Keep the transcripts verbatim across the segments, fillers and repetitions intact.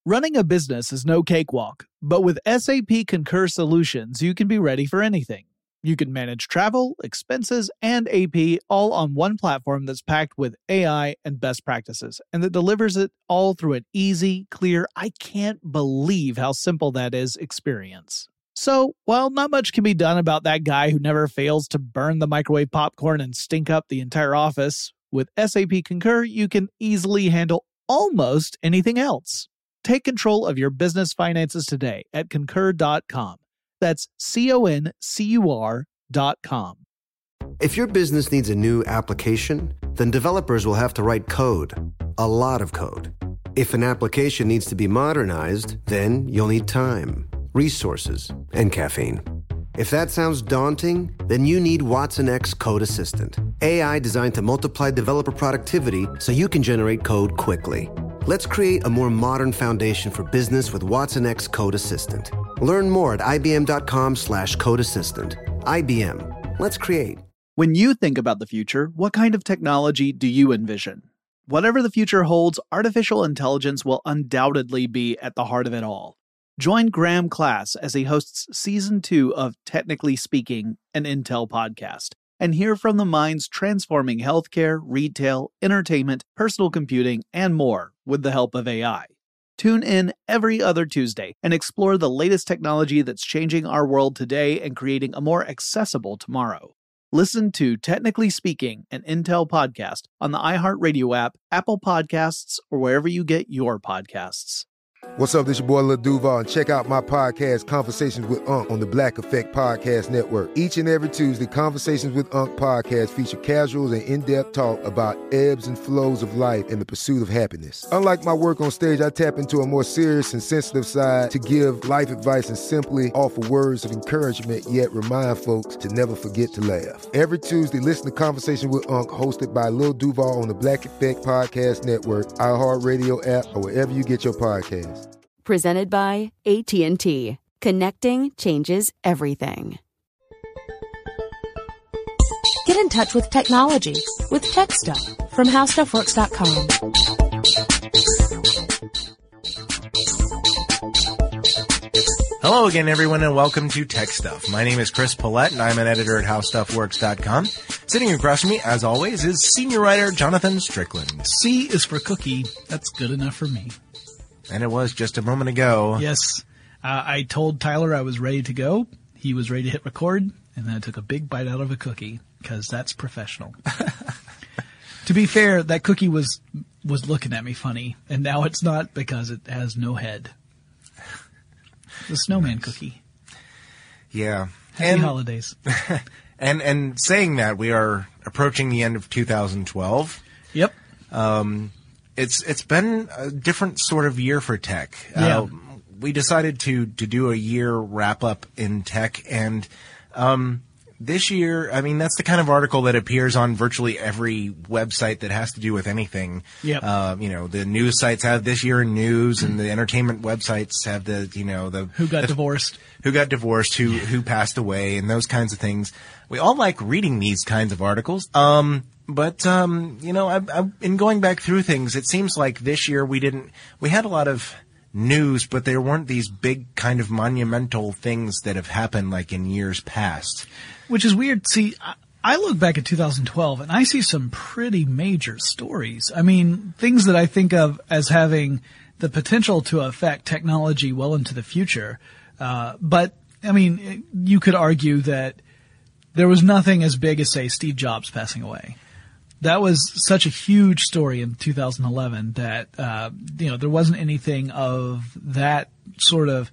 Running a business is no cakewalk, but with S A P Concur Solutions, you can be ready for anything. You can manage travel, expenses, and A P all on one platform that's packed with A I and best practices, and that delivers it all through an easy, clear, I can't believe how simple that is experience. So, while not much can be done about that guy who never fails to burn the microwave popcorn and stink up the entire office, with S A P Concur, you can easily handle almost anything else. Take control of your business finances today at concur dot com. That's C O N C U R dot com. If your business needs a new application, then developers will have to write code, a lot of code. If an application needs to be modernized, then you'll need time, resources, and caffeine. If that sounds daunting, then you need Watson X Code Assistant, A I designed to multiply developer productivity so you can generate code quickly. Let's create a more modern foundation for business with Watson X Code Assistant. Learn more at ibm.com slash code assistant. I B M. Let's create. When you think about the future, what kind of technology do you envision? Whatever the future holds, artificial intelligence will undoubtedly be at the heart of it all. Join Graham Class as he hosts Season two of Technically Speaking, an Intel podcast, and hear from the minds transforming healthcare, retail, entertainment, personal computing, and more with the help of A I. Tune in every other Tuesday and explore the latest technology that's changing our world today and creating a more accessible tomorrow. Listen to Technically Speaking, an Intel podcast on the iHeartRadio app, Apple Podcasts, or wherever you get your podcasts. What's up, this your boy Lil Duval, and check out my podcast, Conversations with Unc, on the Black Effect Podcast Network. Each and every Tuesday, Conversations with Unc podcast feature casuals and in-depth talk about ebbs and flows of life and the pursuit of happiness. Unlike my work on stage, I tap into a more serious and sensitive side to give life advice and simply offer words of encouragement, yet remind folks to never forget to laugh. Every Tuesday, listen to Conversations with Unc, hosted by Lil Duval on the Black Effect Podcast Network, iHeartRadio app, or wherever you get your podcasts. Presented by A T and T. Connecting changes everything. Get in touch with technology with Tech Stuff from how stuff works dot com. Hello again, everyone, and welcome to Tech Stuff. My name is Chris Paulette, and I'm an editor at how stuff works dot com. Sitting across from me, as always, is senior writer Jonathan Strickland. C is for cookie. That's good enough for me. And it was just a moment ago. Yes. Uh, I told Tyler I was ready to go. He was ready to hit record, and then I took a big bite out of a cookie, because that's professional. To be fair, that cookie was was looking at me funny, and now it's not because it has no head. The snowman nice. Cookie. Yeah. Happy and, holidays. and and saying that, we are approaching the end of two thousand twelve. Yep. Um, it's it's been a different sort of year for tech. Yeah. Uh, we decided to to do a year wrap up in tech, and um, this year, I mean, that's the kind of article that appears on virtually every website that has to do with anything. Yep. Uh, you know, the news sites have this year in news, and the entertainment websites have the, you know, the who got the, divorced, who got divorced, who who passed away, and those kinds of things. We all like reading these kinds of articles. Um, but um, you know, I, I, in going back through things, it seems like this year we didn't. We had a lot of news, but there weren't these big kind of monumental things that have happened like in years past. Which is weird. See, I look back at two thousand twelve and I see some pretty major stories. I mean, things that I think of as having the potential to affect technology well into the future. Uh, but, I mean, you could argue that there was nothing as big as, say, Steve Jobs passing away. That was such a huge story in two thousand eleven that, uh, you know, there wasn't anything of that sort of,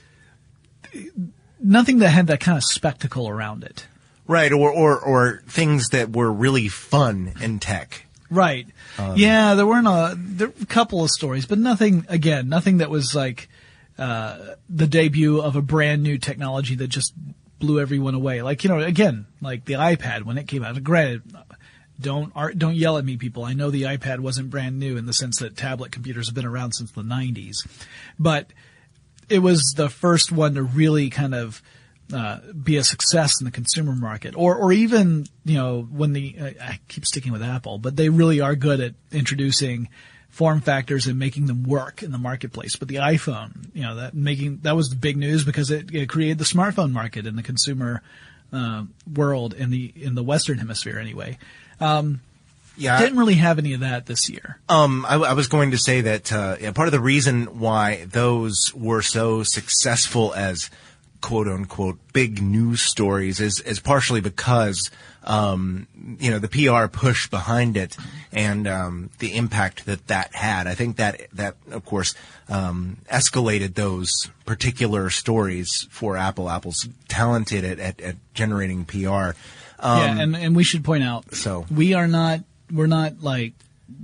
nothing that had that kind of spectacle around it. Right, or, or, or things that were really fun in tech. Right. Um, yeah, there weren't a, there were a couple of stories, but nothing, again, nothing that was like, uh, the debut of a brand new technology that just blew everyone away. Like, you know, again, like the iPad when it came out. Granted, don't don't yell at me, people. I know the iPad wasn't brand new in the sense that tablet computers have been around since the nineties, but it was the first one to really kind of uh, be a success in the consumer market. Or or even, you know, when the uh, I keep sticking with Apple, but they really are good at introducing form factors and making them work in the marketplace. But the iPhone, you know, that making that was the big news because it, it created the smartphone market in the consumer uh, world in the in the Western Hemisphere anyway. Um, Yeah, didn't really have any of that this year. Um, I, I was going to say that uh, yeah, part of the reason why those were so successful as "quote unquote" big news stories is is partially because um, you know the P R push behind it and um, the impact that that had. I think that that of course um, escalated those particular stories for Apple. Apple's talented at at, at generating P R. Um, yeah, and and we should point out so we are not. We're not like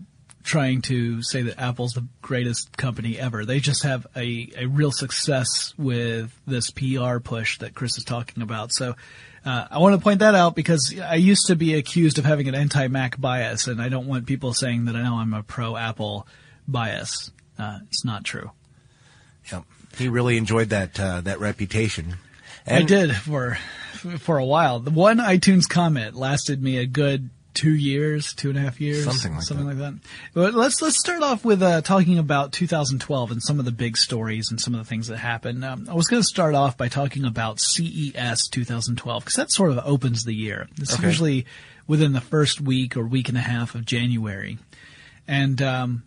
trying to say that Apple's the greatest company ever. They just have a, a real success with this P R push that Chris is talking about. So uh, I want to point that out because I used to be accused of having an anti-Mac bias, and I don't want people saying that I know I'm a pro-Apple bias. Uh, it's not true. Yep. He really enjoyed that uh, that reputation. And I did for for a while. The one iTunes comment lasted me a good Two years, two and a half years, something like something that. like that. But let's let's start off with uh, talking about two thousand twelve and some of the big stories and some of the things that happened. Um, I was going to start off by talking about C E S twenty twelve because that sort of opens the year. It's Okay. usually within the first week or week and a half of January, and um,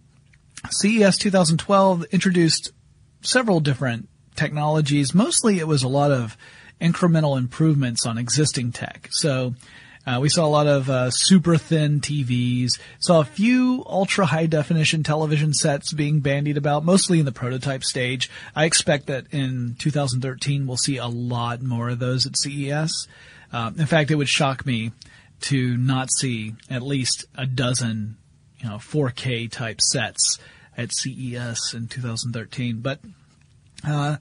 C E S twenty twelve introduced several different technologies. Mostly, it was a lot of incremental improvements on existing tech. So. Uh, we saw a lot of uh, super thin T Vs, saw a few ultra high definition television sets being bandied about, mostly in the prototype stage. I expect that in two thousand thirteen we'll see a lot more of those at C E S. Uh, in fact, it would shock me to not see at least a dozen, you know, four K type sets at C E S in two thousand thirteen. But uh,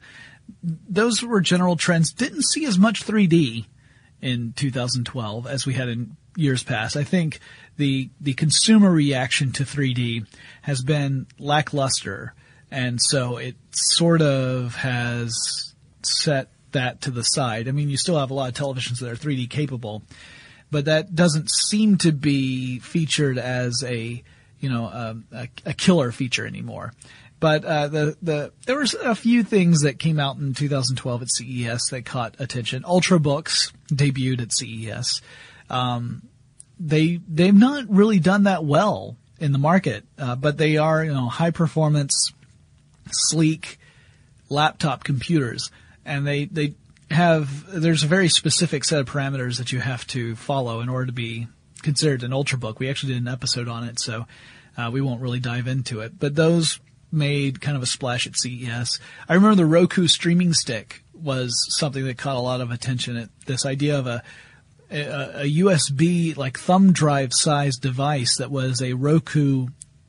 those were general trends. Didn't see as much three D in two thousand twelve as we had in years past. I think the the consumer reaction to three D has been lackluster, and so it sort of has set that to the side. I mean, you still have a lot of televisions that are three D capable, but that doesn't seem to be featured as a, you know, a, a, a killer feature anymore. But uh, the the there was a few things that came out in two thousand twelve at C E S that caught attention. Ultrabooks debuted at C E S. Um, they they've not really done that well in the market, uh, but they are, you know, high performance, sleek laptop computers, and they they have there's a very specific set of parameters that you have to follow in order to be considered an Ultrabook. We actually did an episode on it, so uh, we won't really dive into it. But those made kind of a splash at C E S. I remember the Roku streaming stick was something that caught a lot of attention. It, this idea of a, a, a U S B, like thumb drive sized device that was a Roku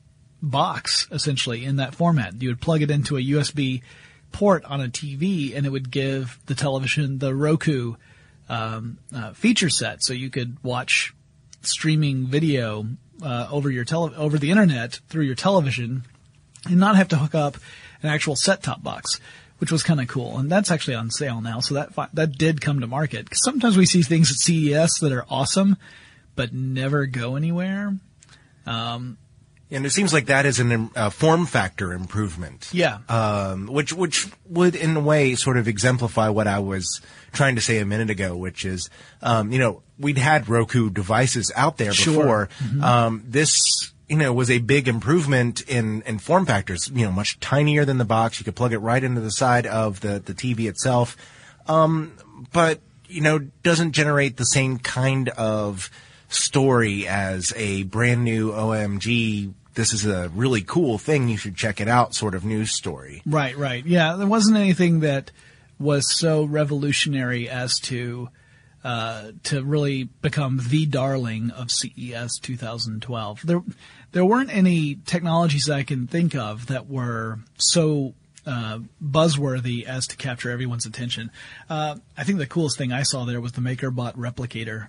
box, essentially, in that format. You would plug it into a U S B port on a T V, and it would give the television the Roku um, uh, feature set, so you could watch streaming video uh, over your tele- over the internet through your television, and not have to hook up an actual set-top box, which was kind of cool. And that's actually on sale now, so that fi- that did come to market. 'Cause sometimes we see things at C E S that are awesome, but never go anywhere. Um, and it seems like that is a um, uh, form factor improvement. Yeah. Um, which which would, in a way, sort of exemplify what I was trying to say a minute ago, which is, um, you know, we'd had Roku devices out there Sure. before. Mm-hmm. Um, this... you know, was a big improvement in, in form factors, you know, much tinier than the box. You could plug it right into the side of the, the T V itself. Um, but, you know, doesn't generate the same kind of story as a brand new O M G, this is a really cool thing, you should check it out sort of news story. Right, right. Yeah, there wasn't anything that was so revolutionary as to uh, to really become the darling of C E S twenty twelve. There, there weren't any technologies I can think of that were so uh, buzzworthy as to capture everyone's attention. Uh, I think the coolest thing I saw there was the MakerBot Replicator.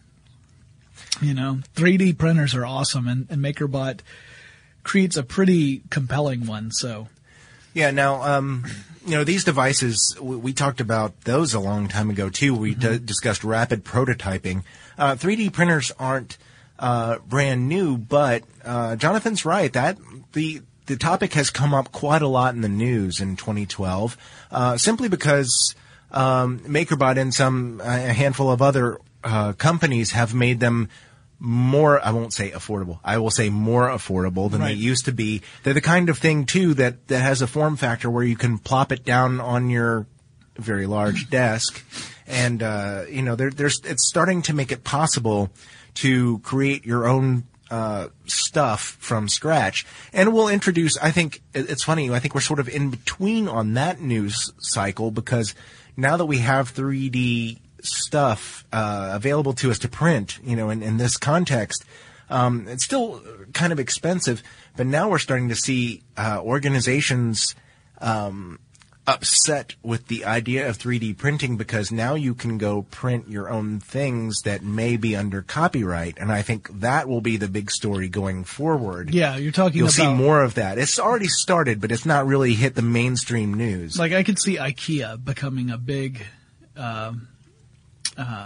You know, three D printers are awesome, and, and MakerBot creates a pretty compelling one. So, yeah. Now, um, you know, these devices, we, we talked about those a long time ago too. We mm-hmm. d- discussed rapid prototyping. Uh, three D printers aren't uh, brand new, but uh, Jonathan's right that the the topic has come up quite a lot in the news in twenty twelve, uh, simply because um, MakerBot and some a handful of other uh, companies have made them more, I won't say affordable, I will say more affordable than Right. they used to be. They're the kind of thing, too, that, that has a form factor where you can plop it down on your very large desk. And, uh, you know, there, there's, it's starting to make it possible to create your own uh, stuff from scratch. And we'll introduce, I think, it's funny, I think we're sort of in between on that news cycle, because now that we have three D stuff uh, available to us to print, you know, in, in this context, um, it's still kind of expensive, but now we're starting to see uh, organizations um, upset with the idea of three D printing, because now you can go print your own things that may be under copyright, and I think that will be the big story going forward. Yeah, you're talking You'll about... see more of that. It's already started, but it's not really hit the mainstream news. Like, I could see IKEA becoming a big um, uh,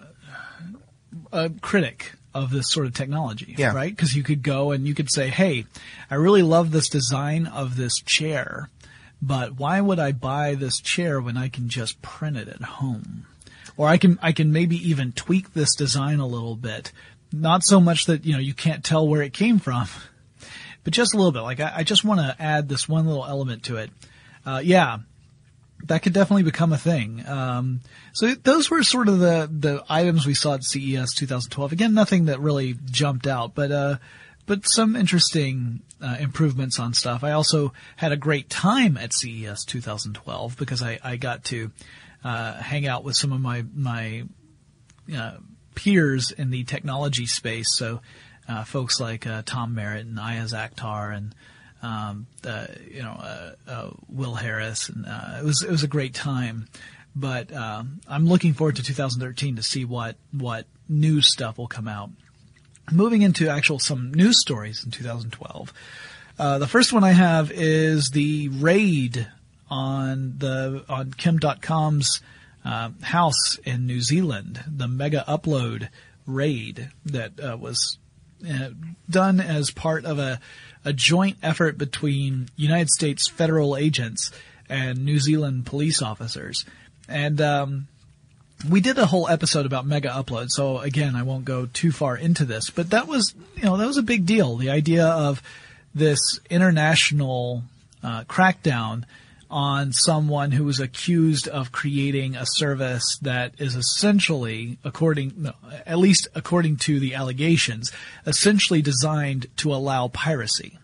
a critic of this sort of technology, Yeah. right? Because you could go and you could say, hey, I really love this design of this chair, but why would I buy this chair when I can just print it at home? Or I can I can maybe even tweak this design a little bit. Not so much that, you know, you can't tell where it came from, but just a little bit. Like, I, I just want to add this one little element to it. Uh, yeah, that could definitely become a thing. Um, so those were sort of the, the items we saw at C E S twenty twelve. Again, nothing that really jumped out, but, uh, but some interesting, uh, improvements on stuff. I also had a great time at C E S twenty twelve because I, I got to, uh, hang out with some of my, my, uh, peers in the technology space. So, uh, folks like, uh, Tom Merritt and Ayaz Akhtar and, Um, uh, you know, uh, uh, Will Harris, and uh, it was it was a great time. But um, I'm looking forward to two thousand thirteen to see what what new stuff will come out. Moving into actual some news stories in two thousand twelve. Uh, the first one I have is the raid on the on Kim dot com's uh, house in New Zealand, the Mega Upload raid that uh, was uh, done as part of a a joint effort between United States federal agents and New Zealand police officers. And um, we did a whole episode about Mega Upload, so again, I won't go too far into this, but that was, you know, that was a big deal. The idea of this international uh, crackdown on someone who was accused of creating a service that is essentially, according, no, at least according to the allegations, essentially designed to allow piracy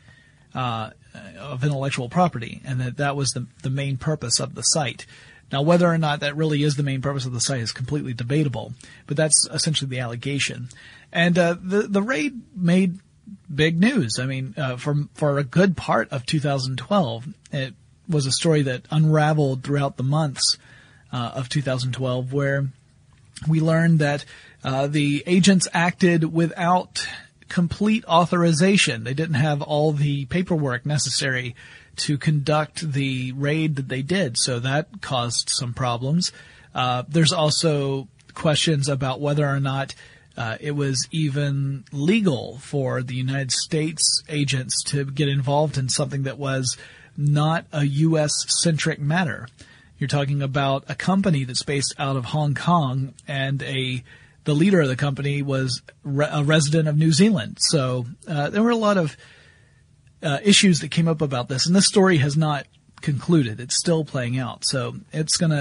uh, of intellectual property, and that that was the the main purpose of the site. Now, whether or not that really is the main purpose of the site is completely debatable, but that's essentially the allegation. And uh, the the raid made big news. I mean, uh, for for a good part of two thousand twelve, it was a story that unraveled throughout the months uh, of two thousand twelve, where we learned that uh, the agents acted without complete authorization. They didn't have all the paperwork necessary to conduct the raid that they did, so that caused some problems. Uh, there's also questions about whether or not uh, it was even legal for the United States agents to get involved in something that was not a U S-centric matter. You're talking about a company that's based out of Hong Kong, and a the leader of the company was re- a resident of New Zealand. So uh, there were a lot of uh, issues that came up about this, and this story has not concluded. It's still playing out. So it's going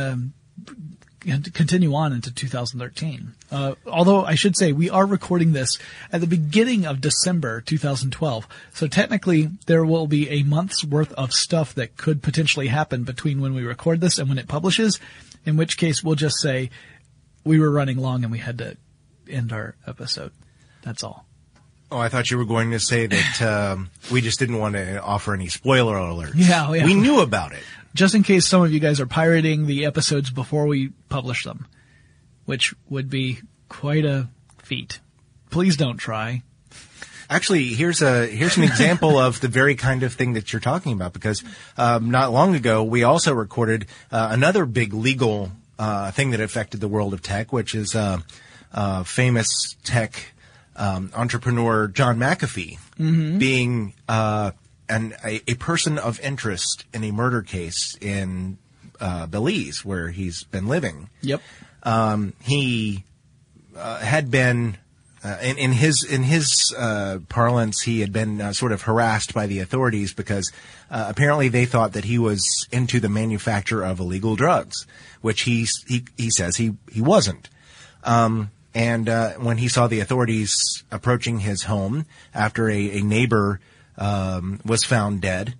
to continue on into two thousand thirteen. Uh, although I should say we are recording this at the beginning of December two thousand twelve. So technically there will be a month's worth of stuff that could potentially happen between when we record this and when it publishes, in which case we'll just say we were running long and we had to end our episode. That's all. Oh, I thought you were going to say that um, we just didn't want to offer any spoiler alerts. Yeah, yeah. We knew about it. Just in case some of you guys are pirating the episodes before we publish them, which would be quite a feat. Please don't try. Actually, here's a here's an example of the very kind of thing that you're talking about, because um, not long ago we also recorded uh, another big legal uh, thing that affected the world of tech, which is uh, uh, famous tech um, entrepreneur John McAfee mm-hmm. being uh, an a, a person of interest in a murder case in uh, Belize, where he's been living. Yep. Um, he uh, had been uh, in, in his in his uh, parlance, he had been uh, sort of harassed by the authorities because uh, apparently they thought that he was into the manufacture of illegal drugs, which he he he says he he wasn't. Um, and uh, when he saw the authorities approaching his home after a, a neighbor um, was found dead,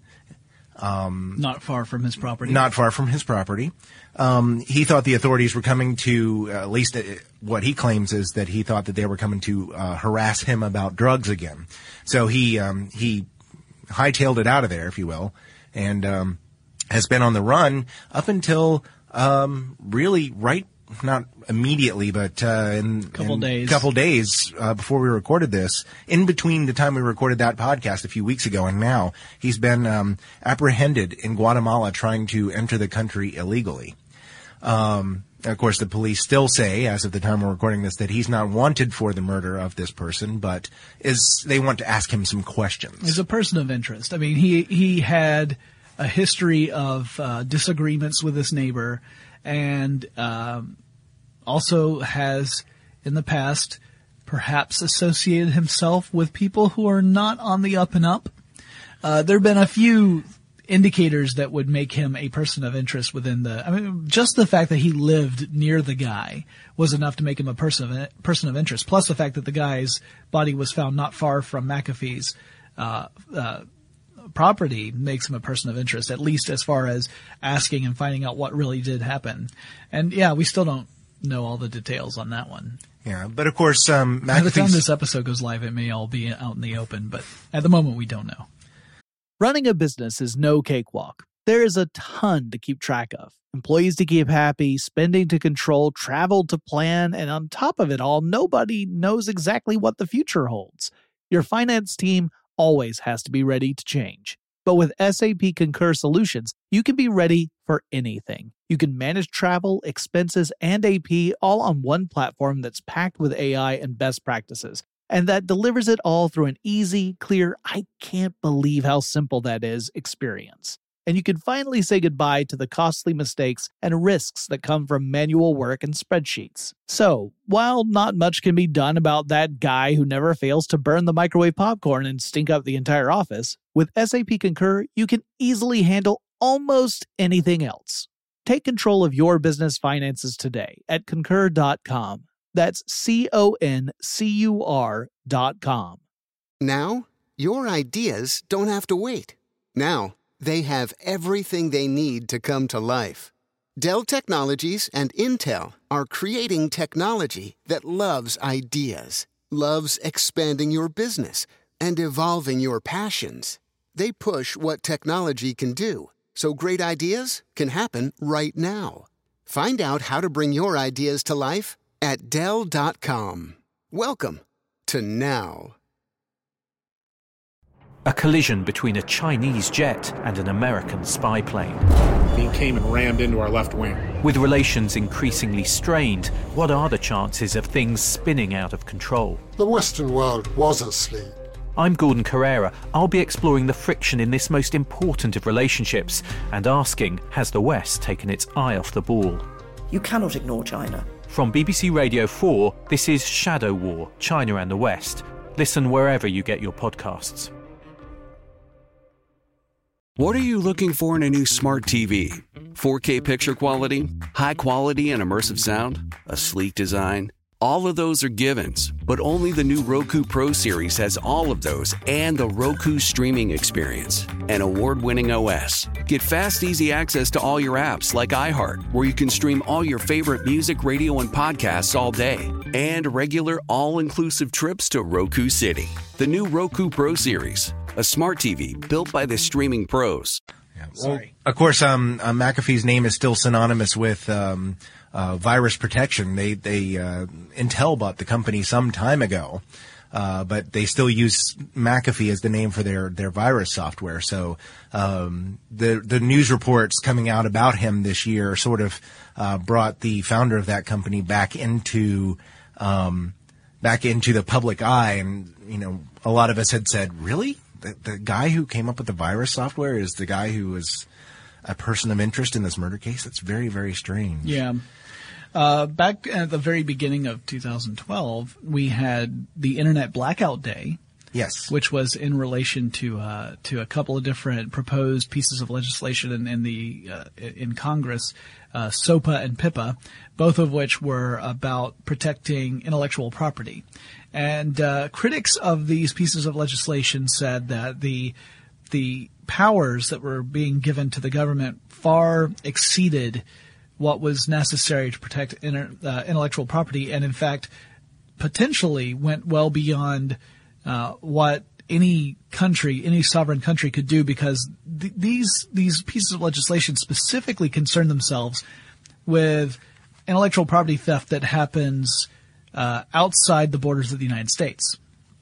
um, not far from his property, not far from his property. Um, he thought the authorities were coming to, uh, at least uh, what he claims is that he thought that they were coming to uh, harass him about drugs again. So he um, he hightailed it out of there, if you will, and um, has been on the run up until um, really right, not immediately, but uh, in couple in days, couple days uh, before we recorded this, in between the time we recorded that podcast a few weeks ago and now, he's been um, apprehended in Guatemala trying to enter the country illegally. Um, of course, the police still say, as of the time we're recording this, that he's not wanted for the murder of this person, but is they want to ask him some questions. He's a person of interest. I mean, he he had a history of uh, disagreements with his neighbor, and um, also has, in the past, perhaps associated himself with people who are not on the up and up. Uh, there have been a few indicators that would make him a person of interest within the, I mean, just the fact that he lived near the guy was enough to make him a person of, person of interest. Plus the fact that the guy's body was found not far from McAfee's, uh, uh, property makes him a person of interest, at least as far as asking and finding out what really did happen. And yeah, we still don't know all the details on that one. Yeah, but of course, um, by the time this episode goes live, it may all be out in the open, but at the moment we don't know. Running a business is no cakewalk. There is a ton to keep track of. Employees to keep happy, spending to control, travel to plan, and on top of it all, nobody knows exactly what the future holds. Your finance team always has to be ready to change. But with S A P Concur Solutions, you can be ready for anything. You can manage travel, expenses, and A P all on one platform that's packed with A I and best practices, and that delivers it all through an easy, clear, I can't believe how simple that is experience. And you can finally say goodbye to the costly mistakes and risks that come from manual work and spreadsheets. So, while not much can be done about that guy who never fails to burn the microwave popcorn and stink up the entire office, with S A P Concur, you can easily handle almost anything else. Take control of your business finances today at concur dot com. That's C O N C U R dot com. Now, your ideas don't have to wait. Now, they have everything they need to come to life. Dell Technologies and Intel are creating technology that loves ideas, loves expanding your business, and evolving your passions. They push what technology can do, so great ideas can happen right now. Find out how to bring your ideas to life at Dell dot com. Welcome to now. A collision between a Chinese jet and an American spy plane. He came and rammed into our left wing. With relations increasingly strained, what are the chances of things spinning out of control? The Western world was asleep. I'm Gordon Carrera. I'll be exploring the friction in this most important of relationships and asking, has the West taken its eye off the ball? You cannot ignore China. From B B C Radio four, this is Shadow War, China and the West. Listen wherever you get your podcasts. What are you looking for in a new smart T V? four K picture quality? High quality and immersive sound? A sleek design? All of those are givens, but only the new Roku Pro Series has all of those and the Roku streaming experience, an award-winning O S. Get fast, easy access to all your apps like iHeart, where you can stream all your favorite music, radio, and podcasts all day, and regular all-inclusive trips to Roku City. The new Roku Pro Series, a smart T V built by the streaming pros. Yeah, well, of course, um, uh, McAfee's name is still synonymous with um, uh, virus protection. They, they uh, Intel bought the company some time ago, uh, but they still use McAfee as the name for their, their virus software. So um, the the news reports coming out about him this year sort of uh, brought the founder of that company back into um, back into the public eye, and you know, a lot of us had said, "Really? the, the guy who came up with the virus software is the guy who was a person of interest in this murder case. It's very, very strange. Yeah. Uh, back at the very beginning of two thousand twelve, we had the Internet Blackout Day. Yes. Which was in relation to uh, to a couple of different proposed pieces of legislation in, in the uh, in Congress, uh, SOPA and PIPA, both of which were about protecting intellectual property. And uh, critics of these pieces of legislation said that the the powers that were being given to the government far exceeded what was necessary to protect inter, uh, intellectual property, and in fact, potentially went well beyond uh, what any country, any sovereign country could do, because th- these these pieces of legislation specifically concern themselves with intellectual property theft that happens uh, outside the borders of the United States.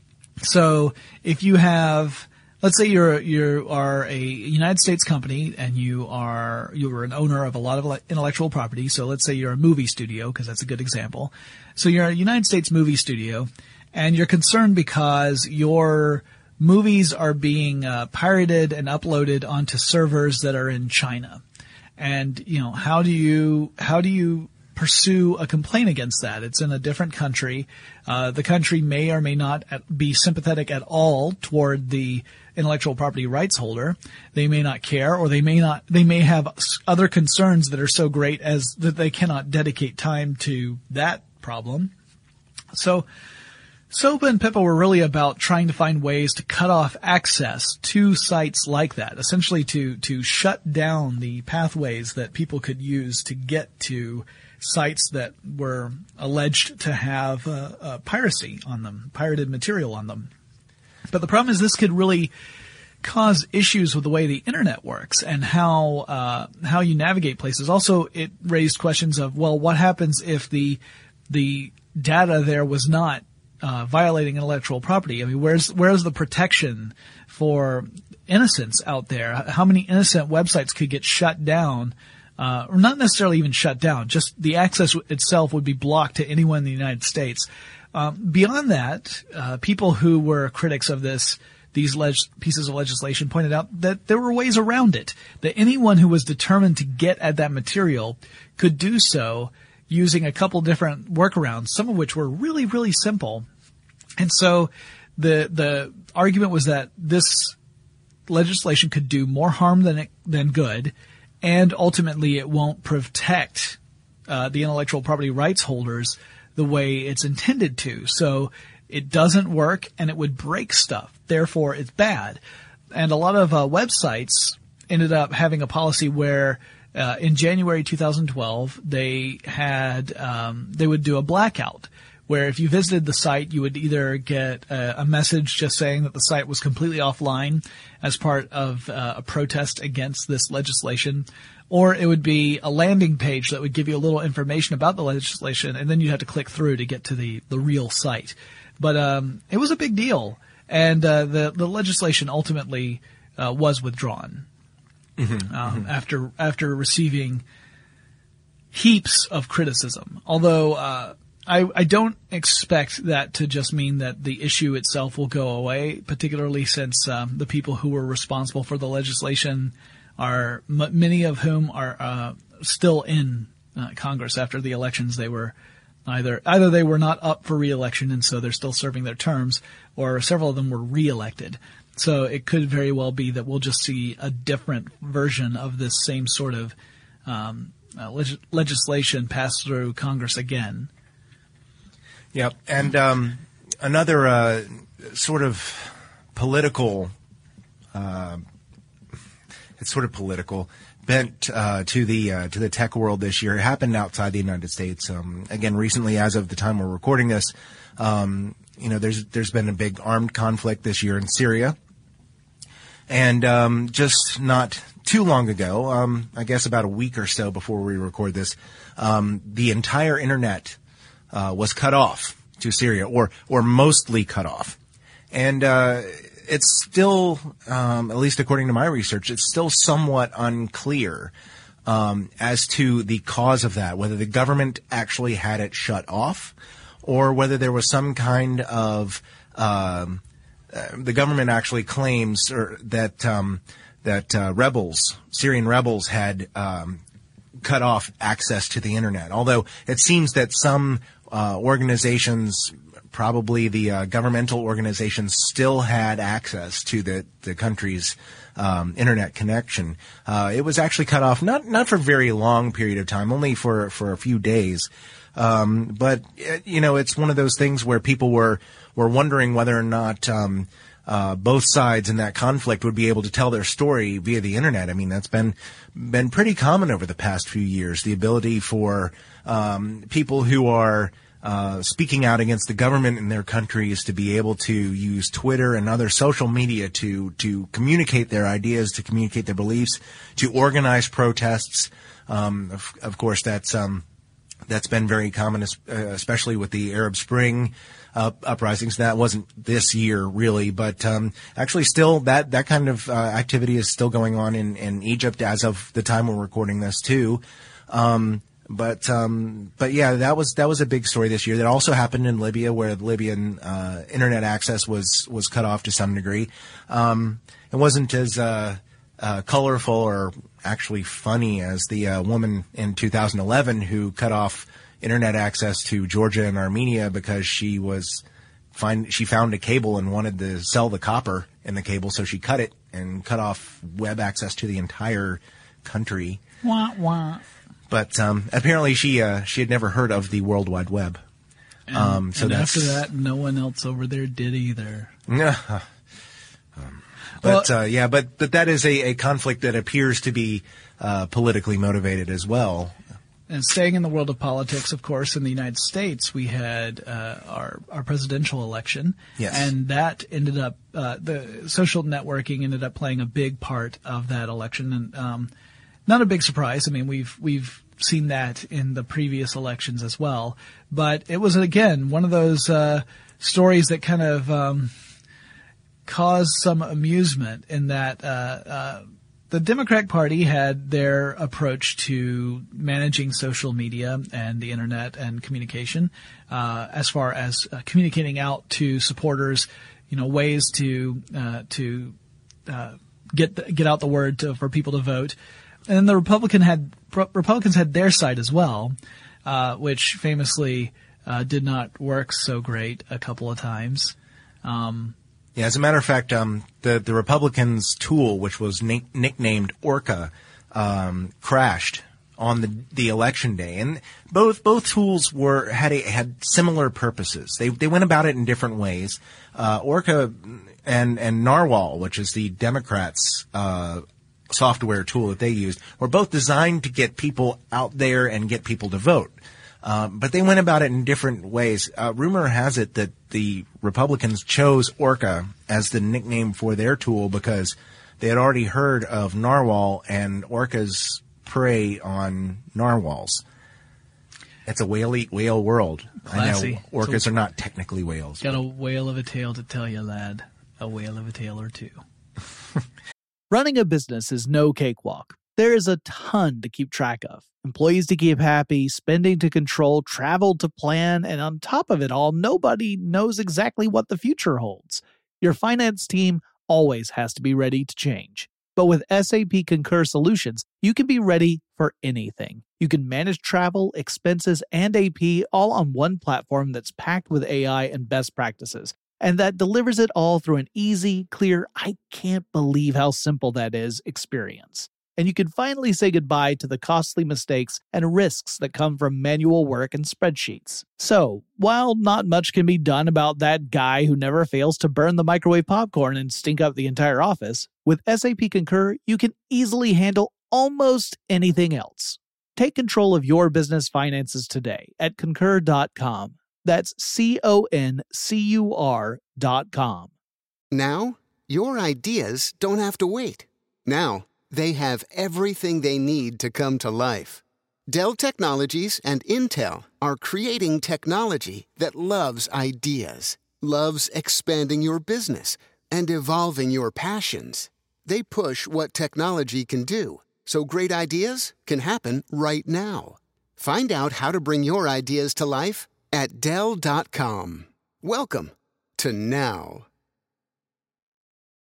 So if you have, let's say you're you are a United States company and you are you are an owner of a lot of intellectual property. So let's say you're a movie studio, because that's a good example. So you're a United States movie studio, and you're concerned because your movies are being uh, pirated and uploaded onto servers that are in China. And you know, how do you how do you pursue a complaint against that? It's in a different country. Uh, the country may or may not be sympathetic at all toward the intellectual property rights holder. They may not care, or they may not, they may have other concerns that are so great as that they cannot dedicate time to that problem. So, SOPA and PIPA were really about trying to find ways to cut off access to sites like that, essentially to, to shut down the pathways that people could use to get to sites that were alleged to have uh, uh, piracy on them, pirated material on them. But the problem is this could really cause issues with the way the internet works and how uh, how you navigate places. Also, it raised questions of, well, what happens if the the data there was not uh, violating intellectual property? I mean, where's where's the protection for innocents out there? How many innocent websites could get shut down? Uh, or not necessarily even shut down, just the access itself would be blocked to anyone in the United States. Um, beyond that, uh, people who were critics of this, these leg- pieces of legislation pointed out that there were ways around it, that anyone who was determined to get at that material could do so using a couple different workarounds, some of which were really, really simple. And so the, the argument was that this legislation could do more harm than it, than good, and ultimately it won't protect uh, the intellectual property rights holders the way it's intended to. So it doesn't work, and it would break stuff. Therefore, it's bad. And a lot of uh, websites ended up having a policy where uh, in January two thousand twelve, they had um, they would do a blackout, where if you visited the site, you would either get a, a message just saying that the site was completely offline as part of uh, a protest against this legislation, or it would be a landing page that would give you a little information about the legislation, and then you'd have to click through to get to the, the real site. But um, it was a big deal, and uh, the, the legislation ultimately uh, was withdrawn mm-hmm, um, mm-hmm. after after receiving heaps of criticism. Although uh, I, I don't expect that to just mean that the issue itself will go away, particularly since um, the people who were responsible for the legislation are m- many of whom are uh, still in uh, Congress after the elections. They were either either they were not up for re-election and so they're still serving their terms, or several of them were re-elected. So it could very well be that we'll just see a different version of this same sort of um, uh, leg- legislation pass through Congress again. Yep. And um, another uh, sort of political, uh, it's sort of political, bent uh, to the uh, to the tech world this year. It happened outside the United States. Um, again, recently, as of the time we're recording this, um, you know, there's there's been a big armed conflict this year in Syria. And um, just not too long ago, um, I guess about a week or so before we record this, um, the entire internet Uh, was cut off to Syria, or or mostly cut off, and uh, it's still, um, at least according to my research, it's still somewhat unclear um, as to the cause of that. Whether the government actually had it shut off, or whether there was some kind of um, uh, the government actually claims or that um, that uh, rebels, Syrian rebels, had um, cut off access to the internet. Although it seems that some uh, organizations, probably the uh, governmental organizations, still had access to the the country's um, internet connection. Uh, it was actually cut off not not for a very long period of time, only for for a few days. Um, but it, you know, it's one of those things where people were were wondering whether or not um, uh, both sides in that conflict would be able to tell their story via the internet. I mean, that's been been pretty common over the past few years. The ability for um, people who are uh, speaking out against the government in their countries to be able to use Twitter and other social media to to communicate their ideas, to communicate their beliefs, to organize protests. Um, of, of course, that's um, that's been very common, especially with the Arab Spring uh, uprisings. That wasn't this year, really, but um, actually still that, that kind of uh, activity is still going on in, in Egypt as of the time we're recording this, too. Um, but um, but yeah, that was that was a big story this year. That also happened in Libya, where the Libyan uh, internet access was, was cut off to some degree. Um, it wasn't as uh, uh, colorful or actually funny as the uh, woman in two thousand eleven who cut off internet access to Georgia and Armenia because she was find she found a cable and wanted to sell the copper in the cable, so she cut it and cut off web access to the entire country. Wah, wah. But um, apparently she uh, she had never heard of the World Wide Web. And, um, so and that's, after that, no one else over there did either. um, But, Well, uh, yeah, but, but that is a, a conflict that appears to be, uh, politically motivated as well. And staying in the world of politics, of course, in the United States, we had, uh, our, our presidential election. Yes. And that ended up, uh, the social networking ended up playing a big part of that election. And, um, not a big surprise. I mean, we've, we've seen that in the previous elections as well. But it was, again, one of those, uh, stories that kind of, um, caused some amusement in that uh, uh, the Democratic Party had their approach to managing social media and the internet and communication, uh, as far as uh, communicating out to supporters, you know, ways to uh, to uh, get the, get out the word to, for people to vote. And then the Republican had Republicans had their side as well, uh, which famously uh, did not work so great a couple of times. Um, Yeah, as a matter of fact, um, the, the Republicans' tool, which was na- nicknamed Orca, um, crashed on the, the election day. And both, both tools were, had a, had similar purposes. They, they went about it in different ways. Uh, Orca and, and Narwhal, which is the Democrats', uh, software tool that they used, were both designed to get people out there and get people to vote. Um, but they went about it in different ways. Uh, rumor has it that the Republicans chose Orca as the nickname for their tool because they had already heard of Narwhal, and orcas prey on narwhals. It's a whale eat whale world. Classy. I know orcas So, are not technically whales. Got a whale of a tale to tell you, lad. A whale of a tale or two. Running a business is no cakewalk. There is a ton to keep track of. Employees to keep happy, spending to control, travel to plan, and on top of it all, nobody knows exactly what the future holds. Your finance team always has to be ready to change. But with S A P Concur Solutions, you can be ready for anything. You can manage travel, expenses, and A P all on one platform that's packed with A I and best practices, and that delivers it all through an easy, clear, I can't believe how simple that is experience. And you can finally say goodbye to the costly mistakes and risks that come from manual work and spreadsheets. So, while not much can be done about that guy who never fails to burn the microwave popcorn and stink up the entire office, with S A P Concur, you can easily handle almost anything else. Take control of your business finances today at concur dot com. That's C O N C U R dot com. Now, your ideas don't have to wait. Now, they have everything they need to come to life. Dell Technologies and Intel are creating technology that loves ideas, loves expanding your business, and evolving your passions. They push what technology can do, so great ideas can happen right now. Find out how to bring your ideas to life at Dell dot com. Welcome to now.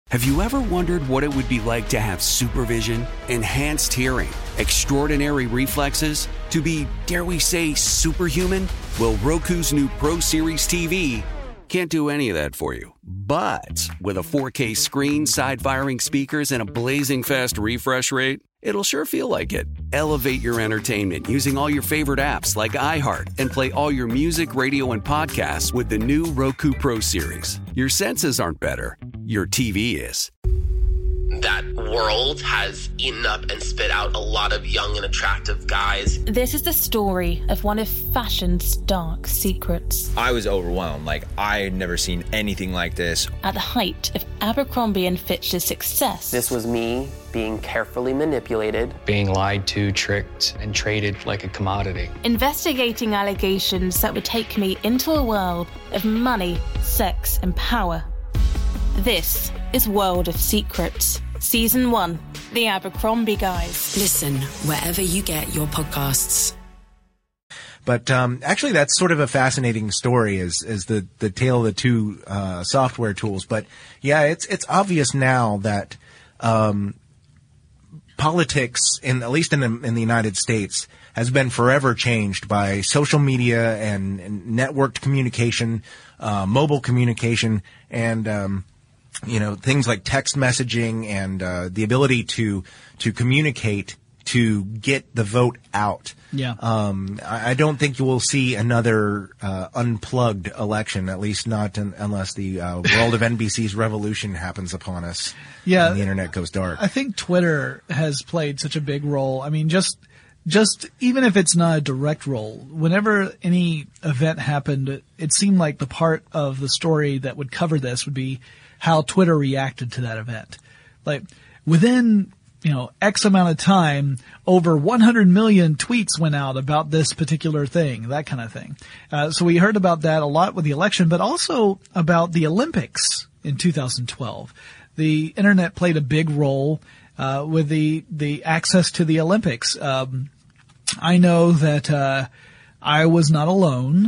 Have you ever wondered what it would be like to have supervision, enhanced hearing, extraordinary reflexes, to be, dare we say, superhuman? Well, Roku's new Pro Series T V can't do any of that for you. But with a four K screen, side-firing speakers, and a blazing fast refresh rate, it'll sure feel like it. Elevate your entertainment using all your favorite apps like iHeart and play all your music, radio, and podcasts with the new Roku Pro Series. Your senses aren't better. Your T V is. That world has eaten up and spit out a lot of young and attractive guys. This is the story of one of fashion's dark secrets. I was overwhelmed. Like, I had never seen anything like this. At the height of Abercrombie and Fitch's success. This was me being carefully manipulated. Being lied to, tricked, and traded like a commodity. Investigating allegations that would take me into a world of money, sex, and power. This is World of Secrets, Season one, The Abercrombie Guys. Listen wherever you get your podcasts. But um, actually, that's sort of a fascinating story, as as the the tale of the two uh, software tools. But yeah, it's it's obvious now that um, politics, in at least in the in the United States, has been forever changed by social media and, and networked communication, uh, mobile communication, and um, you know, things like text messaging and uh, the ability to to communicate to get the vote out. Yeah. Um, I, I don't think you will see another uh, unplugged election, at least not in, unless the uh, world of N B C's revolution happens upon us. Yeah. And the internet goes dark. I think Twitter has played such a big role. I mean, just just even if it's not a direct role, whenever any event happened, it seemed like the part of the story that would cover this would be how Twitter reacted to that event. Like, within, you know, X amount of time, over one hundred million tweets went out about this particular thing, that kind of thing. Uh, so we heard about that a lot with the election, but also about the Olympics in two thousand twelve. The internet played a big role, uh, with the, the access to the Olympics. Um, I know that, uh, I was not alone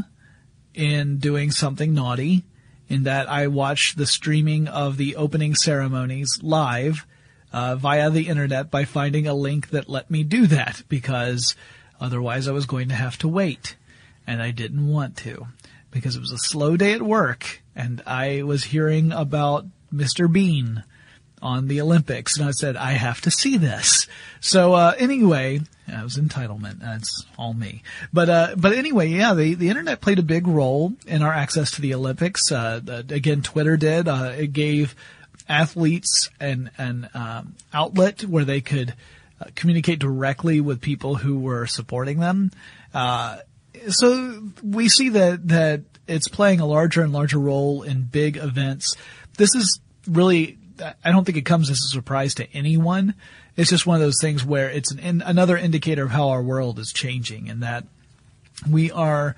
in doing something naughty, in that I watched the streaming of the opening ceremonies live uh, via the internet by finding a link that let me do that, because otherwise I was going to have to wait, and I didn't want to, because it was a slow day at work, and I was hearing about Mister Bean on the Olympics, and I said, I have to see this. So uh anyway, yeah, it was entitlement. That's all me. But uh but anyway, yeah, the the internet played a big role in our access to the Olympics. Uh again, Twitter did. Uh it gave athletes an an um, outlet where they could uh, communicate directly with people who were supporting them. Uh so we see that that it's playing a larger and larger role in big events. This is really, I don't think it comes as a surprise to anyone. It's just one of those things where it's an, in, another indicator of how our world is changing, and that we are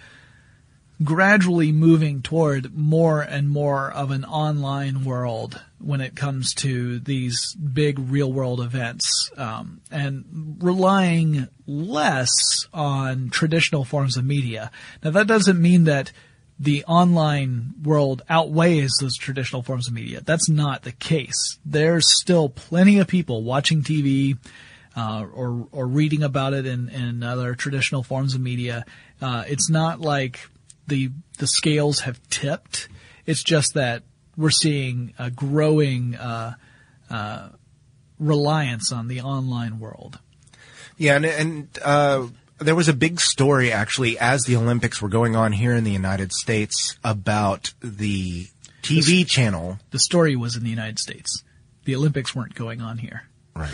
gradually moving toward more and more of an online world when it comes to these big real-world events, um, and relying less on traditional forms of media. Now, that doesn't mean that the online world outweighs those traditional forms of media. That's not the case. There's still plenty of people watching T V uh, or or reading about it in, in other traditional forms of media. Uh, it's not like the the scales have tipped. It's just that we're seeing a growing uh, uh, reliance on the online world. Yeah, and, and uh there was a big story, actually, as the Olympics were going on here in the United States about the T V the, channel. The story was in the United States. The Olympics weren't going on here. Right.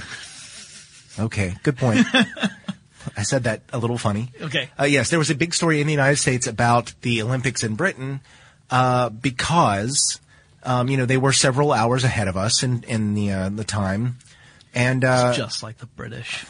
Okay, good point. I said that a little funny. Okay. Uh, yes, there was a big story in the United States about the Olympics in Britain uh, because, um, you know, they were several hours ahead of us in, in the uh, the time. And uh, it's just like the British.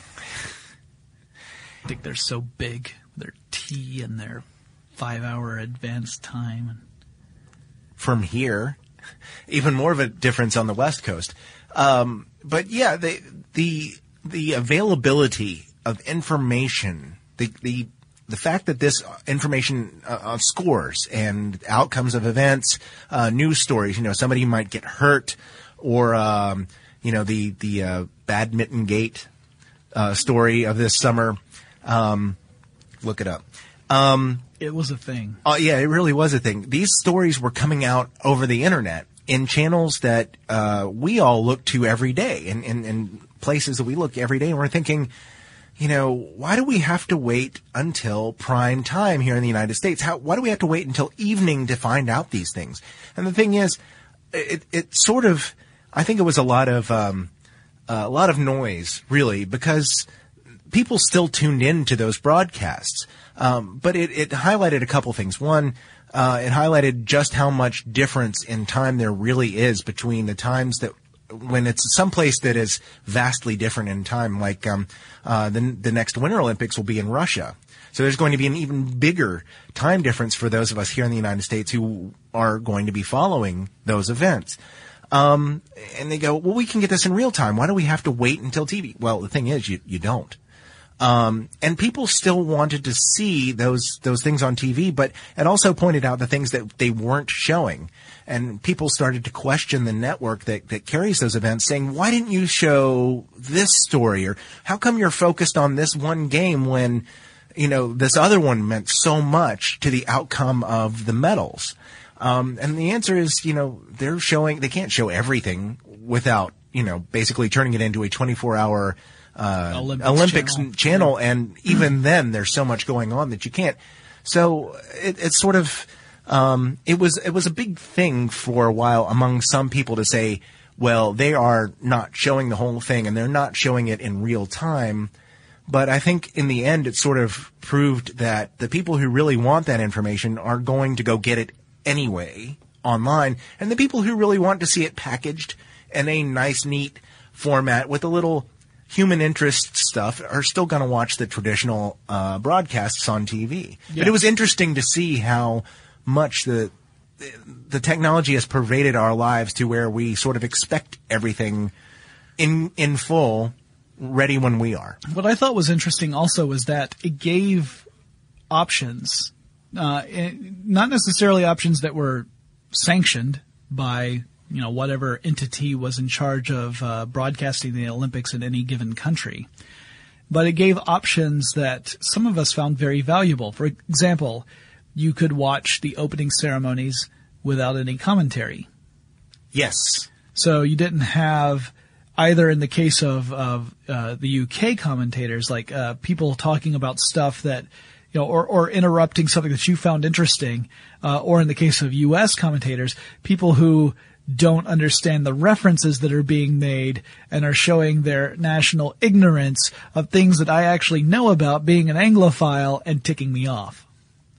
I think they're so big, their tea and their five-hour advance time. From here, even more of a difference on the West Coast. Um, but yeah, the the the availability of information, the the the fact that this information uh, uh, scores and outcomes of events, uh, news stories. You know, somebody might get hurt, or um, you know the the uh, Badminton Gate uh, story of this summer. Um, look it up. Um, it was a thing. Oh uh, yeah, it really was a thing. These stories were coming out over the internet in channels that uh, we all look to every day, and in, in, in places that we look every day, and we're thinking, you know, why do we have to wait until prime time here in the United States? How, why do we have to wait until evening to find out these things? And the thing is, it, it sort of, I think it was a lot of, um, uh, a lot of noise, really, because people still tuned in to those broadcasts. Um, but it, it highlighted a couple things. One, uh, it highlighted just how much difference in time there really is between the times that when it's someplace that is vastly different in time, like um, uh, the, the next Winter Olympics will be in Russia. So there's going to be an even bigger time difference for those of us here in the United States who are going to be following those events. Um, and they go, well, we can get this in real time. Why do we have to wait until T V? Well, the thing is, you, you don't. Um, and people still wanted to see those, those things on T V, but it also pointed out the things that they weren't showing. And people started to question the network that, that carries those events, saying, why didn't you show this story? Or how come you're focused on this one game when, you know, this other one meant so much to the outcome of the medals? Um, and the answer is, you know, they're showing, they can't show everything without, you know, basically turning it into a twenty-four hour Uh, Olympics, Olympics channel. channel, and even then there's so much going on that you can't. So it, it's sort of, um, it was, it was a big thing for a while among some people to say, well, they are not showing the whole thing and they're not showing it in real time. But I think in the end it sort of proved that the people who really want that information are going to go get it anyway online, and the people who really want to see it packaged in a nice, neat format with a little human interest stuff are still going to watch the traditional uh, broadcasts on T V. Yeah. But it was interesting to see how much the the technology has pervaded our lives to where we sort of expect everything in in full, ready when we are. What I thought was interesting also was that it gave options, uh, not necessarily options that were sanctioned by, you know, whatever entity was in charge of uh, broadcasting the Olympics in any given country. But it gave options that some of us found very valuable. For example, you could watch the opening ceremonies without any commentary. Yes. So you didn't have, either in the case of, of uh, the U K commentators, like uh, people talking about stuff that, you know, or, or interrupting something that you found interesting, uh, or in the case of U S commentators, people who don't understand the references that are being made and are showing their national ignorance of things that I actually know about, being an Anglophile, and ticking me off.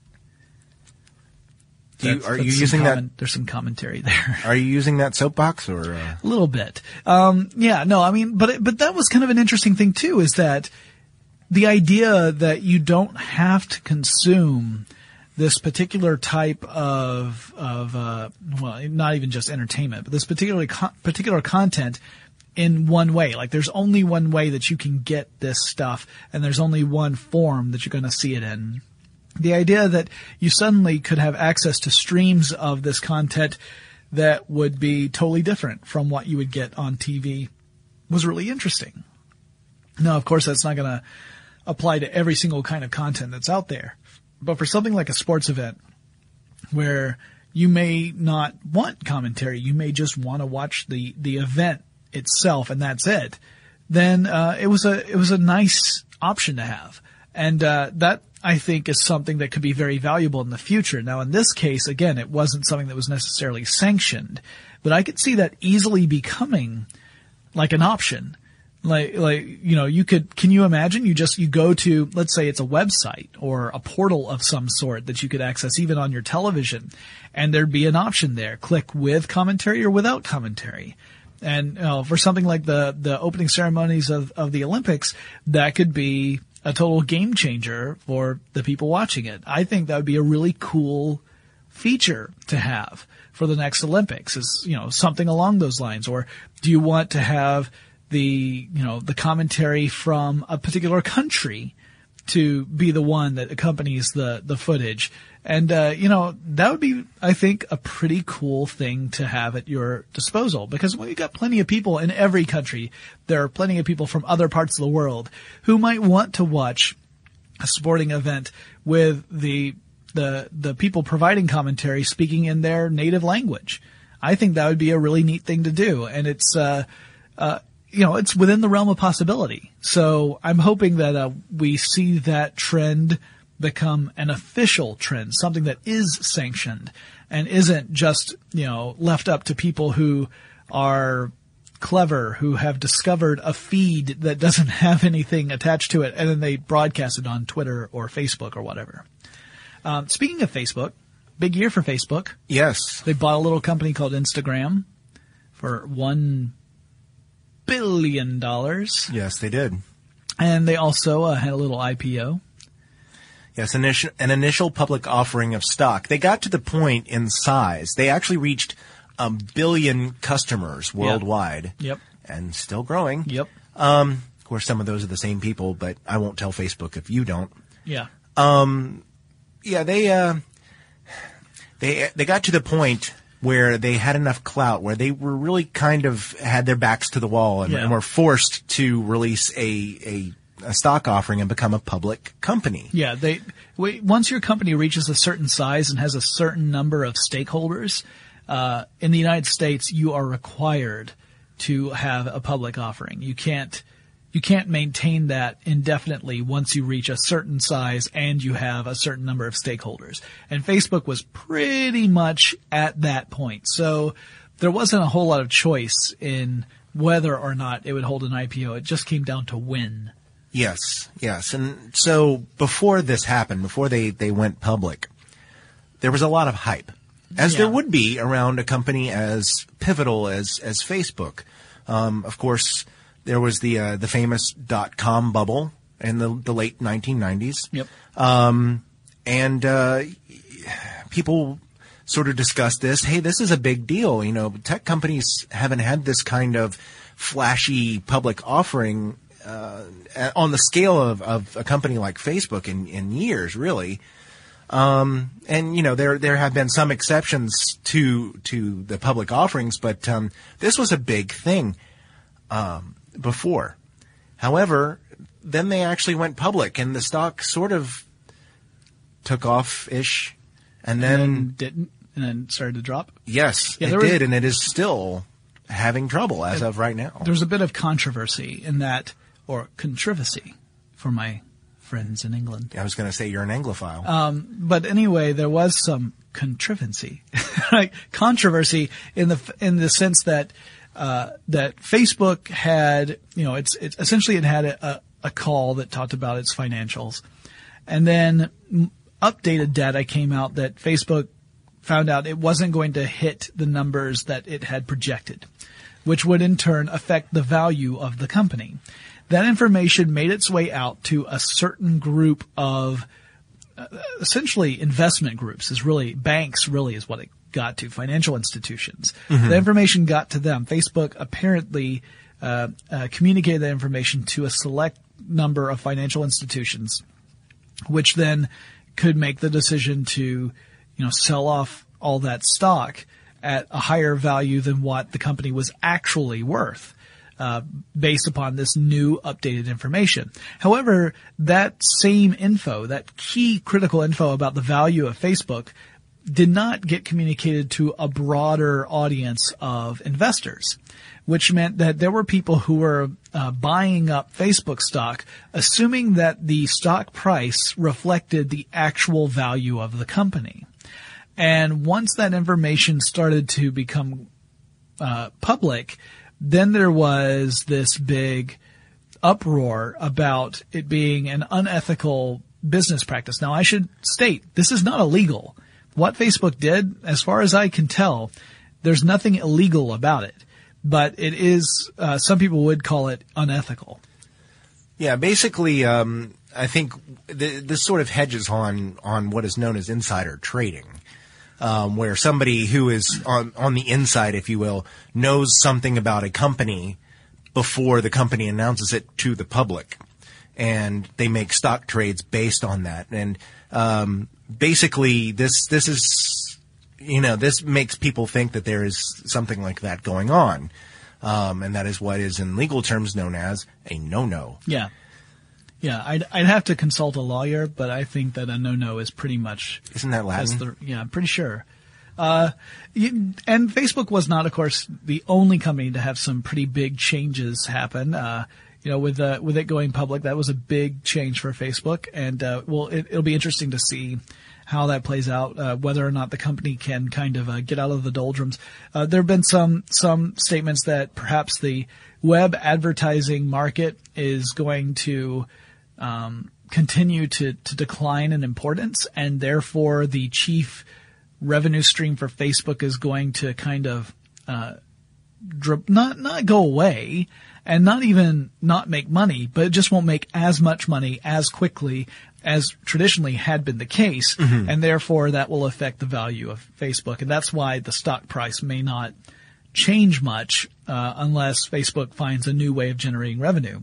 Do you, are you using comment, that? There's some commentary there. Are you using that soapbox or? Uh... A little bit. Um, yeah, no, I mean, but, but that was kind of an interesting thing too, is that the idea that you don't have to consume this particular type of, of, uh, well, not even just entertainment, but this particular, co- particular content in one way. Like, there's only one way that you can get this stuff, and there's only one form that you're going to see it in. The idea that you suddenly could have access to streams of this content that would be totally different from what you would get on T V was really interesting. Now, of course, that's not going to apply to every single kind of content that's out there. But for something like a sports event where you may not want commentary, you may just want to watch the, the event itself and that's it, then uh, it was a it was a nice option to have. And uh, that, I think, is something that could be very valuable in the future. Now, in this case, again, it wasn't something that was necessarily sanctioned, but I could see that easily becoming like an option. Like, like, you know, you could, can you imagine you just, you go to, let's say it's a website or a portal of some sort that you could access even on your television, and there'd be an option there. Click with commentary or without commentary. And, you know, for something like the, the opening ceremonies of, of the Olympics, that could be a total game changer for the people watching it. I think that would be a really cool feature to have for the next Olympics, is, you know, something along those lines. Or do you want to have the, you know, the commentary from a particular country to be the one that accompanies the, the footage. And, uh, you know, that would be, I think, a pretty cool thing to have at your disposal because, well, you've got plenty of people in every country. There are plenty of people from other parts of the world who might want to watch a sporting event with the, the, the people providing commentary speaking in their native language. I think that would be a really neat thing to do. And it's, uh, uh, you know, it's within the realm of possibility. So I'm hoping that, uh, we see that trend become an official trend, something that is sanctioned and isn't just, you know, left up to people who are clever, who have discovered a feed that doesn't have anything attached to it, and then they broadcast it on Twitter or Facebook or whatever. Um, speaking of Facebook, big year for Facebook. Yes. They bought a little company called Instagram for one billion dollars. Yes, they did. And they also uh, had a little I P O. Yes, initial, an initial public offering of stock. They got to the point in size. They actually reached a billion customers worldwide. Yep. And still growing. Yep. Um, of course, some of those are the same people, but I won't tell Facebook if you don't. Yeah. Um, yeah, they, uh, they, they got to the point where they had enough clout, where they were really kind of had their backs to the wall and, Yeah. and were forced to release a, a, a stock offering and become a public company. Yeah, they wait, once your company reaches a certain size and has a certain number of stakeholders, uh, in the United States, you are required to have a public offering. You can't, you can't maintain that indefinitely once you reach a certain size and you have a certain number of stakeholders. And Facebook was pretty much at that point. So there wasn't a whole lot of choice in whether or not it would hold an I P O. It just came down to when. Yes, yes. And so before this happened, before they, they went public, there was a lot of hype, as Yeah. there would be around a company as pivotal as, as Facebook. Um, of course, there was the, uh, the famous dot-com bubble in the, the late nineteen nineties. Yep. Um, and, uh, people sort of discussed this. Hey, this is a big deal. You know, tech companies haven't had this kind of flashy public offering Uh, on the scale of, of a company like Facebook in, in years, really. Um, and, you know, there, there have been some exceptions to, to the public offerings, but, um, this was a big thing, um, before. However, then they actually went public and the stock sort of took off-ish and then, and then didn't, and then started to drop. Yes, Yeah, it there was- did. And it is still having trouble as of right now. There's a bit of controversy in that, or controversy for my friends in England. I was going to say you're an Anglophile. Um, but anyway, there was some controversy, like controversy in the in the sense that uh, that Facebook had, you know, it's it's essentially it had a, a call that talked about its financials, and then updated data came out that Facebook found out it wasn't going to hit the numbers that it had projected, which would in turn affect the value of the company. That information made its way out to a certain group of uh, essentially investment groups, is really banks really is what it got to, financial institutions. Mhm. The information got to them. Facebook apparently uh, uh, communicated that information to a select number of financial institutions, which then could make the decision to, you know, sell off all that stock at a higher value than what the company was actually worth. Uh, based upon this new updated information. However, that same info, that key critical info about the value of Facebook did not get communicated to a broader audience of investors, which meant that there were people who were uh, buying up Facebook stock, assuming that the stock price reflected the actual value of the company. And once that information started to become uh, public, then there was this big uproar about it being an unethical business practice. Now, I should state, this is not illegal. What Facebook did, as far as I can tell, there's nothing illegal about it. But it is, uh, some people would call it unethical. Yeah, basically, um, I think th- this sort of hedges on, on what is known as insider trading. Um, where somebody who is on, on the inside, if you will, knows something about a company before the company announces it to the public. and they make stock trades based on that. And um, basically, this this is, you know, this makes people think that there is something like that going on, um, and that is what is in legal terms known as a no-no. Yeah. Yeah, I'd, I'd have to consult a lawyer, but I think that a no-no is pretty much... Isn't that Latin? The, yeah, I'm pretty sure. Uh, you, and Facebook was not, of course, the only company to have some pretty big changes happen. Uh, you know, with uh, with it going public, that was a big change for Facebook. And, uh, well, it, it'll be interesting to see how that plays out, uh, whether or not the company can kind of uh, get out of the doldrums. Uh, there have been some some statements that perhaps the web advertising market is going to um, continue to, to decline in importance, and therefore the chief revenue stream for Facebook is going to kind of uh, drip, not not go away, and not even not make money, but it just won't make as much money as quickly as traditionally had been the case, mm-hmm. and therefore that will affect the value of Facebook, and that's why the stock price may not change much uh, unless Facebook finds a new way of generating revenue.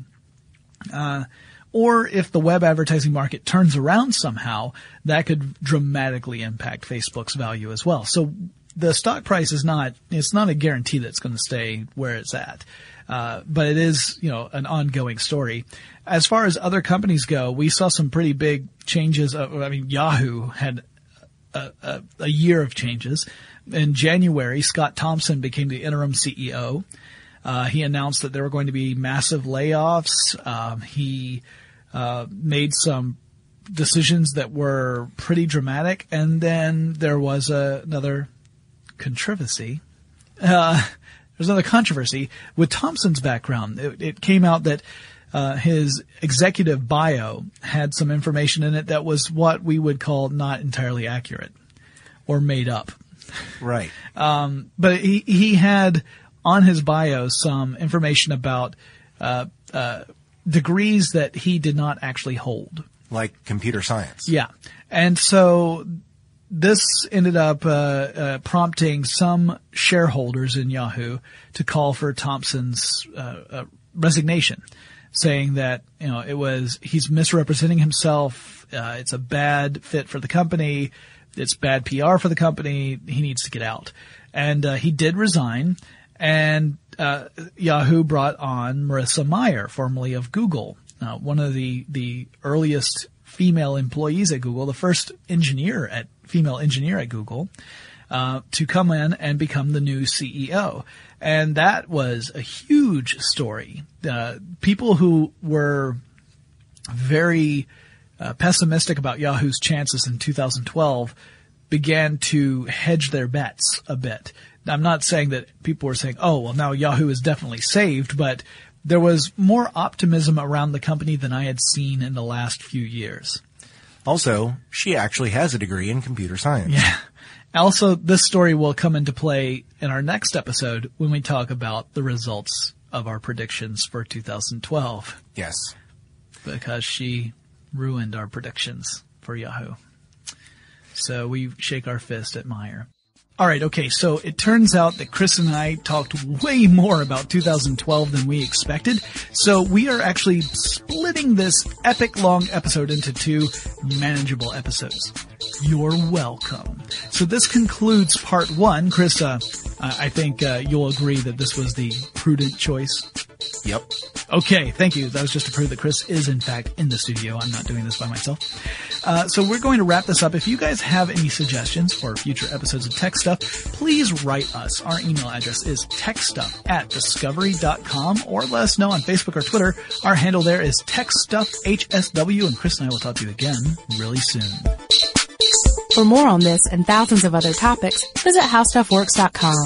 Uh, Or if the web advertising market turns around somehow, that could dramatically impact Facebook's value as well. So the stock price is not, it's not a guarantee that it's going to stay where it's at. Uh, but it is, you know, an ongoing story. As far as other companies go, we saw some pretty big changes. Uh, I mean, Yahoo had a, a, a year of changes. In January, Scott Thompson became the interim C E O. Uh, he announced that there were going to be massive layoffs. Um, he, Uh, made some decisions that were pretty dramatic, and then there was a, another controversy. Uh, there's another controversy with Thompson's background. It, it came out that uh, his executive bio had some information in it that was what we would call not entirely accurate or made up. Right. Um, but he he had on his bio some information about uh, uh, degrees that he did not actually hold. Like computer science. Yeah. And so this ended up uh, uh, prompting some shareholders in Yahoo to call for Thompson's uh, uh, resignation, saying that, you know, it was, he's misrepresenting himself, uh, it's a bad fit for the company, it's bad P R for the company, he needs to get out. And uh, he did resign, and Uh, Yahoo brought on Marissa Mayer, formerly of Google, uh, one of the, the earliest female employees at Google, the first engineer at, female engineer at Google, uh, to come in and become the new C E O. And that was a huge story. Uh, people who were very uh, pessimistic about Yahoo's chances in two thousand twelve began to hedge their bets a bit. I'm not saying that people were saying, oh, well, now Yahoo is definitely saved, but there was more optimism around the company than I had seen in the last few years. Also, she actually has a degree in computer science. Yeah. Also, this story will come into play in our next episode when we talk about the results of our predictions for two thousand twelve. Yes. Because she ruined our predictions for Yahoo. So we shake our fist at Meyer. All right, okay, so it turns out that Chris and I talked way more about two thousand twelve than we expected, so we are actually splitting this epic long episode into two manageable episodes. You're welcome. So this concludes part one. Chris, uh, I think uh, you'll agree that this was the prudent choice. Yep. Okay, thank you. That was just to prove that Chris is, in fact, in the studio. I'm not doing this by myself. Uh, so we're going to wrap this up. If you guys have any suggestions for future episodes of Tech Stuff, please write us. Our email address is techstuff at discovery dot com, or let us know on Facebook or Twitter. Our handle there is techstuffhsw, and Chris and I will talk to you again really soon. For more on this and thousands of other topics, visit how stuff works dot com.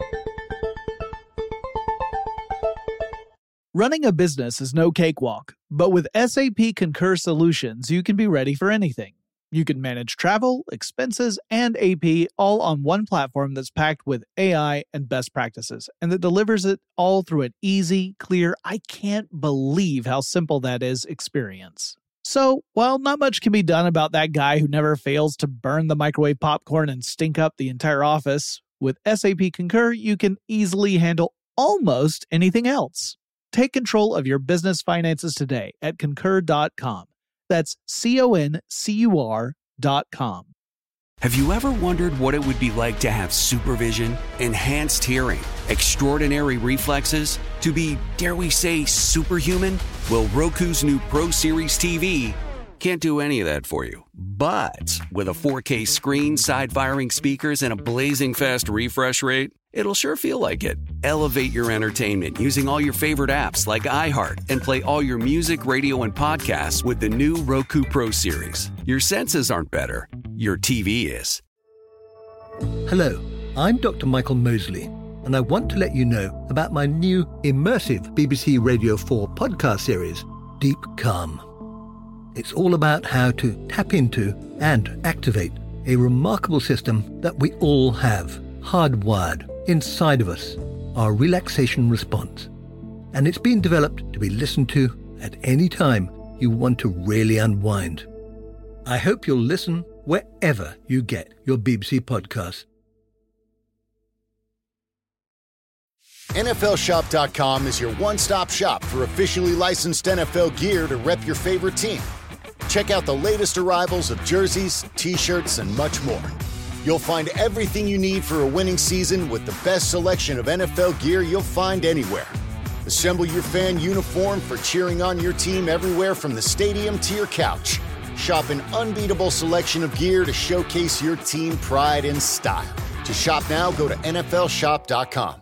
Running a business is no cakewalk, but with S A P Concur Solutions, you can be ready for anything. You can manage travel, expenses, and A P all on one platform that's packed with A I and best practices, and that delivers it all through an easy, clear, I can't believe how simple that is experience. So, while not much can be done about that guy who never fails to burn the microwave popcorn and stink up the entire office, with S A P Concur, you can easily handle almost anything else. Take control of your business finances today at concur dot com. That's C O N C U R dot com. Have you ever wondered what it would be like to have supervision, enhanced hearing, extraordinary reflexes, to be, dare we say, superhuman? Well, Roku's new Pro Series T V can't do any of that for you. But with a four K screen, side-firing speakers, and a blazing fast refresh rate, it'll sure feel like it. Elevate your entertainment using all your favorite apps like iHeart and play all your music, radio, and podcasts with the new Roku Pro Series. Your senses aren't better. Your T V is. Hello, I'm Doctor Michael Mosley, and I want to let you know about my new immersive B B C Radio four podcast series, Deep Calm. It's all about how to tap into and activate a remarkable system that we all have, hardwired inside of us, our relaxation response. And it's been developed to be listened to at any time you want to really unwind. I hope you'll listen wherever you get your B B C podcasts. N F L shop dot com is your one-stop shop for officially licensed N F L gear to rep your favorite team. Check out the latest arrivals of jerseys, t-shirts, and much more. You'll find everything you need for a winning season with the best selection of N F L gear you'll find anywhere. Assemble your fan uniform for cheering on your team everywhere from the stadium to your couch. Shop an unbeatable selection of gear to showcase your team pride and style. To shop now, go to N F L shop dot com.